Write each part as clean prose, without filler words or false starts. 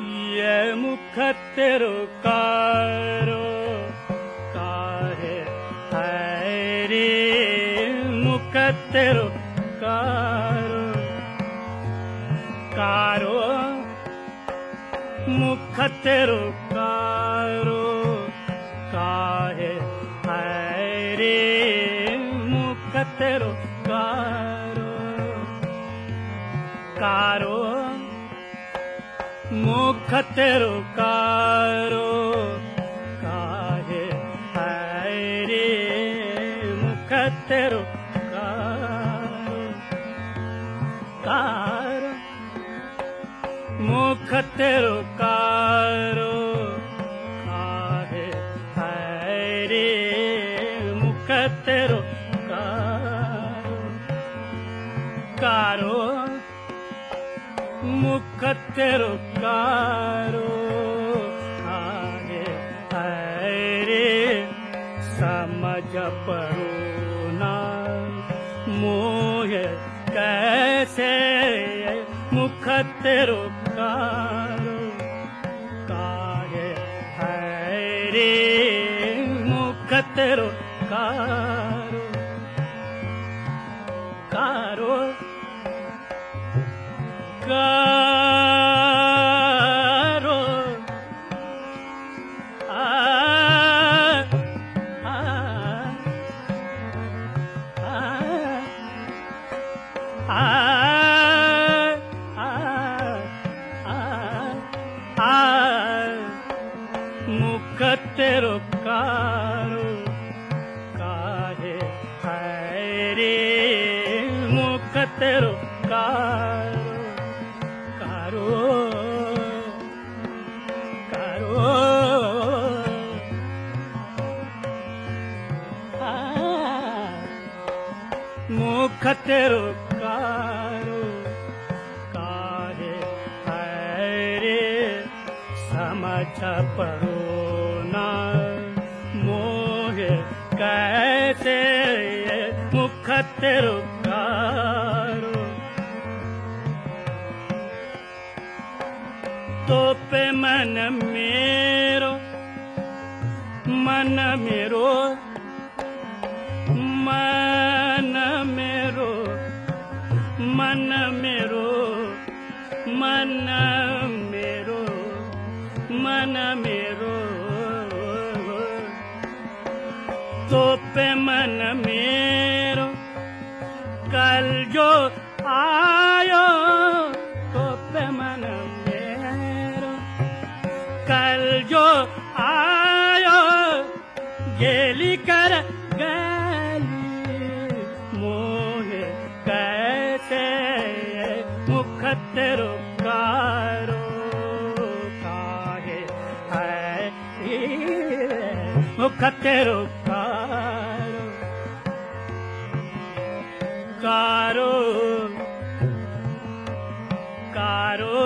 ये मुख तेरो कारो काहे है रे मुख तेरो कारो कारो मुख तेरो कारो काहे है रे मुख तेरो कारो कारो मुख तेरो कारो काहे है रे मुख तेरो कारो कारो मुख तेरो कारो काहे है रे मुख तेरो कारो कारो मुख तेरो कारो काहे है रे समझ पड़ो ना मोह कैसे मुख तेरो कारो काहे है रे मुख तेरो कारो कारो कारो मुख तेरो कारो काहे है रे मुख तेरो कारो कारो कारो मुख तेरो कारो काहे है रे समझ पड़ो ना मोह कैसे मुख तेरो कारो तो पे मन मेरो मन मेरो मन मेरो मन मेरो मन मेरो मन मेरो तो पे मन मेरो कल जो आयो तो पे मन मेरो कल जो आयो गेली कर गली मोह कैसे मुख तेरो कारो काहे है मुख तेरो कारो कारो कारो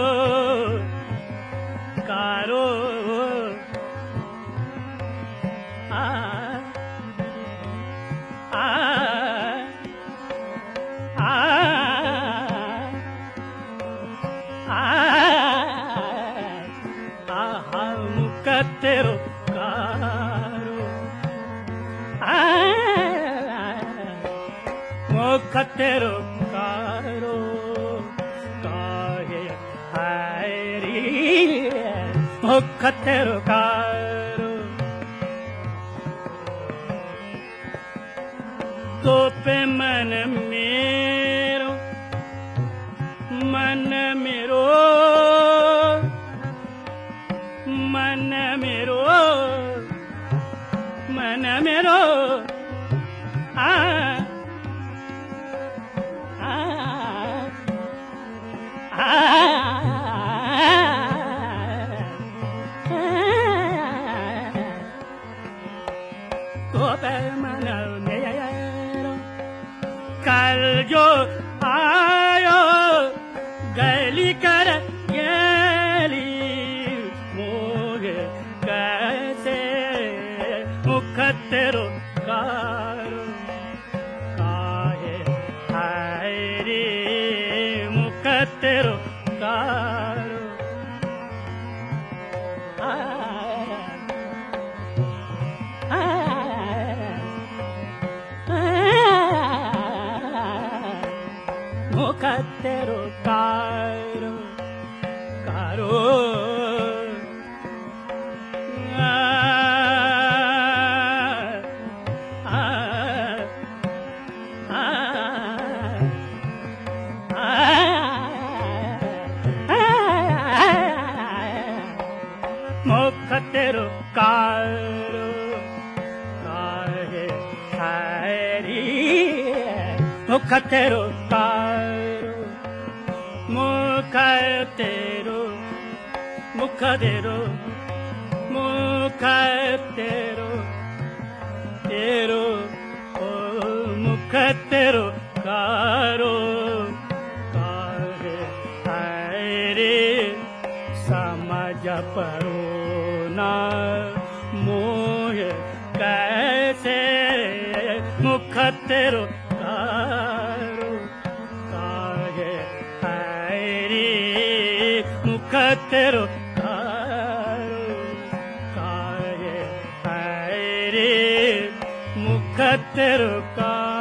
कारो मुख तेरो कारो मुख तेरो कारो काहे है रे मुख तेरो कारो तो पे मन मेरो मन मेरो मन मेरो मन मेरो तो पे मन मेरो कल जो आयो गली कर गली मोह कैसे मुख तेरो कारो काहे है रे मुख तेरो कारो ಮುಖತ್ತೆರು ಕಾರು ಕಾರು ಮುಖತ್ತೆರು ಕಾರು ಕಾರೆ ಹರಿ ಮುಖತ್ತೆರು ಕಾರು ಮುಖತ್ತೆರು ಮುಖದೆರು ಮುಖತ್ತೆರು तेरो ओ मुखत्तेरो कारो कारे हरे समझ परो ना मोह कैसे मुखत्तेरो कारो कारे हरे मुखत्तेरो मुखत्तेरो का